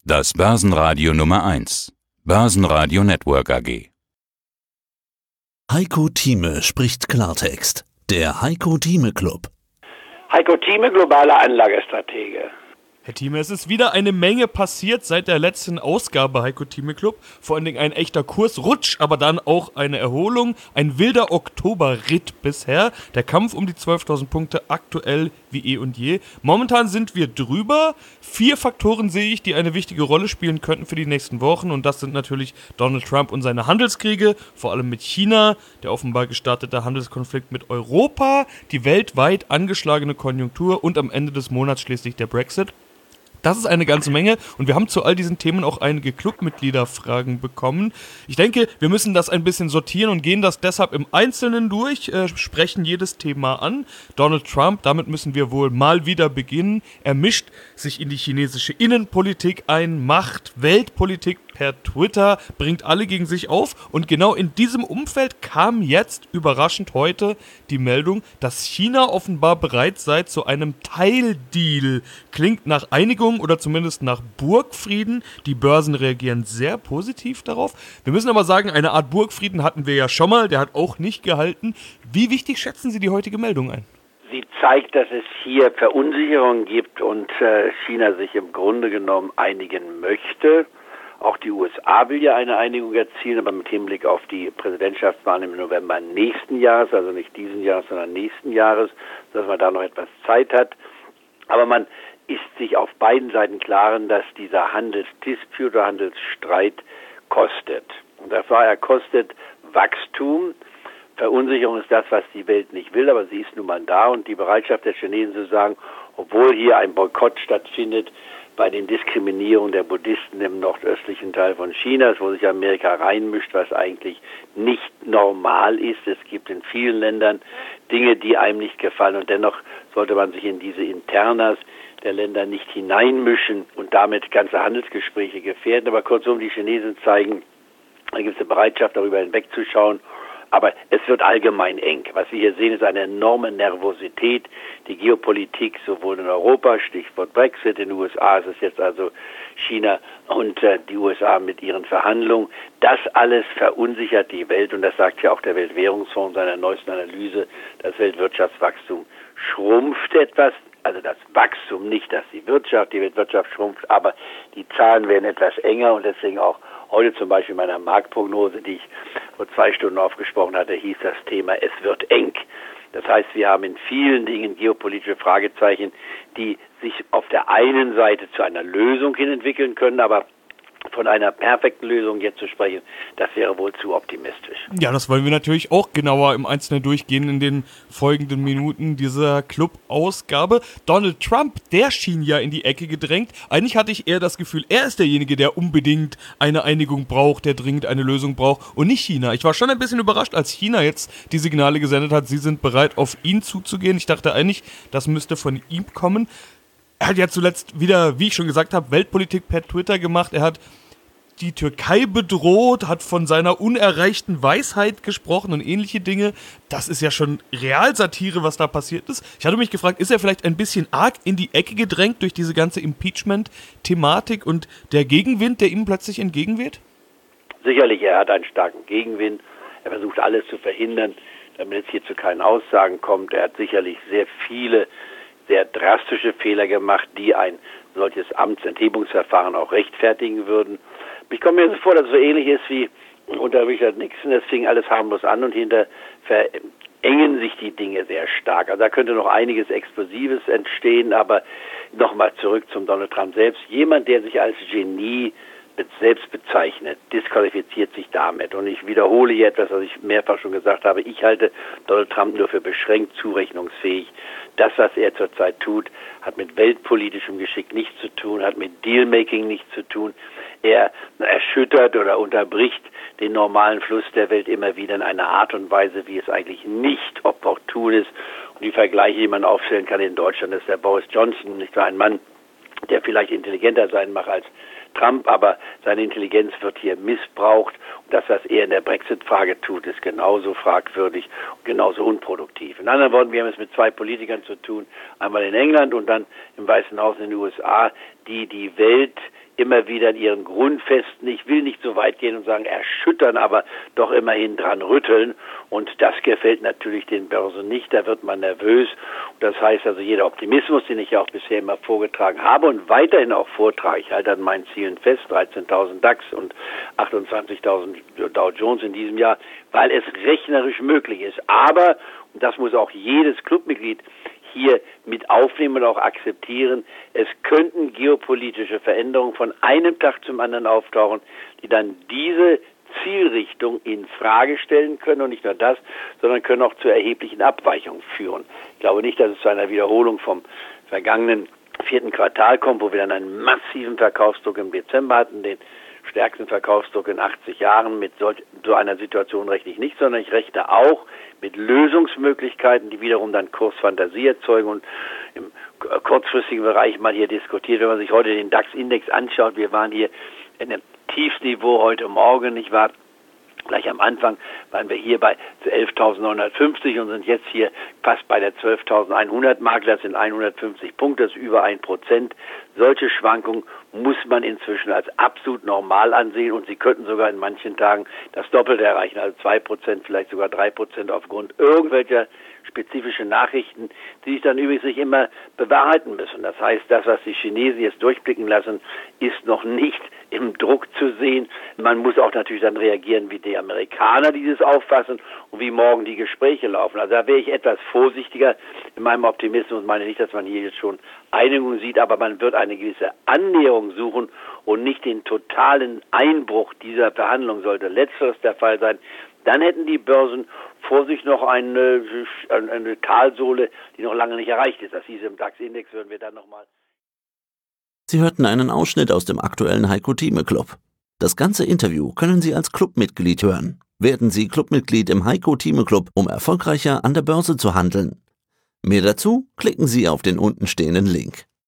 Das Börsenradio Nummer 1. Börsenradio Network AG. Heiko Thieme spricht Klartext. Der Heiko Thieme Club. Heiko Thieme, globaler Anlagestratege. Herr Thieme, es ist wieder eine Menge passiert seit der letzten Ausgabe Heiko Thieme Club. Vor allen Dingen ein echter Kursrutsch, aber dann auch eine Erholung. Ein wilder Oktoberritt bisher. Der Kampf um die 12.000 Punkte aktuell wie eh und je. Momentan sind wir drüber. 4 Faktoren sehe ich, die eine wichtige Rolle spielen könnten für die nächsten Wochen. Und das sind natürlich Donald Trump und seine Handelskriege, vor allem mit China, der offenbar gestartete Handelskonflikt mit Europa, die weltweit angeschlagene Konjunktur und am Ende des Monats schließlich der Brexit. Das ist eine ganze Menge und wir haben zu all diesen Themen auch einige Clubmitgliederfragen bekommen. Ich denke, wir müssen das ein bisschen sortieren und gehen das deshalb im Einzelnen durch, sprechen jedes Thema an. Donald Trump, damit müssen wir wohl mal wieder beginnen. Er mischt sich in die chinesische Innenpolitik ein, macht Weltpolitik per Twitter, bringt alle gegen sich auf und genau in diesem Umfeld kam jetzt überraschend heute die Meldung, dass China offenbar bereit sei zu einem Teildeal. Klingt nach Einigung oder zumindest nach Burgfrieden. Die Börsen reagieren sehr positiv darauf. Wir müssen aber sagen, eine Art Burgfrieden hatten wir ja schon mal, der hat auch nicht gehalten. Wie wichtig schätzen Sie die heutige Meldung ein? Sie zeigt, dass es hier Verunsicherung gibt und China sich im Grunde genommen einigen möchte. Auch die USA will ja eine Einigung erzielen, aber mit Hinblick auf die Präsidentschaftswahlen im November nächsten Jahres, also nicht diesen Jahres, sondern nächsten Jahres, dass man da noch etwas Zeit hat. Aber man ist sich auf beiden Seiten klaren, dass dieser Handelsdisput oder Handelsstreit kostet. Und er kostet Wachstum. Verunsicherung ist das, was die Welt nicht will, aber sie ist nun mal da. Und die Bereitschaft der Chinesen zu sagen, obwohl hier ein Boykott stattfindet, bei den Diskriminierungen der Buddhisten im nordöstlichen Teil von Chinas, wo sich Amerika reinmischt, was eigentlich nicht normal ist. Es gibt in vielen Ländern Dinge, die einem nicht gefallen und dennoch sollte man sich in diese Internas der Länder nicht hineinmischen und damit ganze Handelsgespräche gefährden. Aber kurzum, die Chinesen zeigen, da gibt es eine Bereitschaft, darüber hinwegzuschauen. Aber es wird allgemein eng. Was wir hier sehen, ist eine enorme Nervosität. Die Geopolitik sowohl in Europa, Stichwort Brexit, in den USA ist es jetzt also China und die USA mit ihren Verhandlungen. Das alles verunsichert die Welt und das sagt ja auch der Weltwährungsfonds in seiner neuesten Analyse. Das Weltwirtschaftswachstum schrumpft etwas. Also das Wachstum, nicht, dass die Weltwirtschaft schrumpft, aber die Zahlen werden etwas enger und deswegen auch heute zum Beispiel in meiner Marktprognose, die ich vor 2 Stunden aufgesprochen hatte, hieß das Thema, es wird eng. Das heißt, wir haben in vielen Dingen geopolitische Fragezeichen, die sich auf der einen Seite zu einer Lösung hin entwickeln können, aber von einer perfekten Lösung jetzt zu sprechen, das wäre wohl zu optimistisch. Ja, das wollen wir natürlich auch genauer im Einzelnen durchgehen in den folgenden Minuten dieser Club-Ausgabe. Donald Trump, der schien ja in die Ecke gedrängt. Eigentlich hatte ich eher das Gefühl, er ist derjenige, der unbedingt eine Einigung braucht, der dringend eine Lösung braucht und nicht China. Ich war schon ein bisschen überrascht, als China jetzt die Signale gesendet hat, sie sind bereit, auf ihn zuzugehen. Ich dachte eigentlich, das müsste von ihm kommen. Er hat ja zuletzt wieder, wie ich schon gesagt habe, Weltpolitik per Twitter gemacht. Er hat die Türkei bedroht, hat von seiner unerreichten Weisheit gesprochen und ähnliche Dinge. Das ist ja schon Realsatire, was da passiert ist. Ich hatte mich gefragt, ist er vielleicht ein bisschen arg in die Ecke gedrängt durch diese ganze Impeachment-Thematik und der Gegenwind, der ihm plötzlich entgegenweht? Sicherlich, er hat einen starken Gegenwind. Er versucht alles zu verhindern, damit es hier zu keinen Aussagen kommt. Er hat sicherlich sehr viele, sehr drastische Fehler gemacht, die ein solches Amtsenthebungsverfahren auch rechtfertigen würden. Ich komme mir so vor, dass es so ähnlich ist wie unter Richard Nixon. Es fing alles harmlos an und hinter verengen sich die Dinge sehr stark. Also da könnte noch einiges Explosives entstehen, aber nochmal zurück zum Donald Trump selbst. Jemand, der sich als Genie selbst bezeichnet, disqualifiziert sich damit. Und ich wiederhole hier etwas, was ich mehrfach schon gesagt habe. Ich halte Donald Trump nur für beschränkt zurechnungsfähig. Das, was er zurzeit tut, hat mit weltpolitischem Geschick nichts zu tun, hat mit Dealmaking nichts zu tun. Er erschüttert oder unterbricht den normalen Fluss der Welt immer wieder in einer Art und Weise, wie es eigentlich nicht opportun ist. Und die Vergleiche, die man aufstellen kann in Deutschland, ist der Boris Johnson, nicht nur ein Mann, der vielleicht intelligenter sein mag als Trump, aber seine Intelligenz wird hier missbraucht. Und das, was er in der Brexit-Frage tut, ist genauso fragwürdig und genauso unproduktiv. In anderen Worten, wir haben es mit zwei Politikern zu tun, einmal in England und dann im Weißen Haus in den USA, die die Welt immer wieder in ihren Grundfesten, ich will nicht so weit gehen und sagen erschüttern, aber doch immerhin dran rütteln. Und das gefällt natürlich den Börsen nicht, da wird man nervös. Und das heißt also, jeder Optimismus, den ich ja auch bisher immer vorgetragen habe und weiterhin auch vortrage, ich halte an meinen Zielen fest, 13.000 DAX und 28.000 Dow Jones in diesem Jahr, weil es rechnerisch möglich ist. Aber, und das muss auch jedes Clubmitglied hier mit aufnehmen und auch akzeptieren, es könnten geopolitische Veränderungen von einem Tag zum anderen auftauchen, die dann diese Zielrichtung in Frage stellen können und nicht nur das, sondern können auch zu erheblichen Abweichungen führen. Ich glaube nicht, dass es zu einer Wiederholung vom vergangenen 4. Quartal kommt, wo wir dann einen massiven Verkaufsdruck im Dezember hatten, den stärksten Verkaufsdruck in 80 Jahren. Mit so einer Situation rechne ich nicht, sondern ich rechne auch mit Lösungsmöglichkeiten, die wiederum dann Kursfantasie erzeugen und im kurzfristigen Bereich mal hier diskutiert. Wenn man sich heute den DAX-Index anschaut, wir waren hier in einem Tiefsniveau heute Morgen, nicht wahr? Gleich am Anfang waren wir hier bei 11.950 und sind jetzt hier fast bei der 12.100 Marke. Das sind 150 Punkte, das ist über 1%. Solche Schwankungen muss man inzwischen als absolut normal ansehen und sie könnten sogar in manchen Tagen das Doppelte erreichen, also 2%, vielleicht sogar 3% aufgrund irgendwelcher spezifische Nachrichten, die sich dann übrigens nicht immer bewahrheiten müssen. Das heißt, das, was die Chinesen jetzt durchblicken lassen, ist noch nicht im Druck zu sehen. Man muss auch natürlich dann reagieren, wie die Amerikaner dieses auffassen und wie morgen die Gespräche laufen. Also da wäre ich etwas vorsichtiger in meinem Optimismus und meine nicht, dass man hier jetzt schon Einigung sieht, aber man wird eine gewisse Annäherung suchen und nicht den totalen Einbruch dieser Verhandlung. Sollte letzteres der Fall sein, dann hätten die Börsen vor sich noch eine Talsohle, die noch lange nicht erreicht ist. Das hieße im DAX-Index, würden wir dann nochmal. Sie hörten einen Ausschnitt aus dem aktuellen Heiko Thieme Club. Das ganze Interview können Sie als Clubmitglied hören. Werden Sie Clubmitglied im Heiko Thieme Club, um erfolgreicher an der Börse zu handeln. Mehr dazu klicken Sie auf den untenstehenden Link.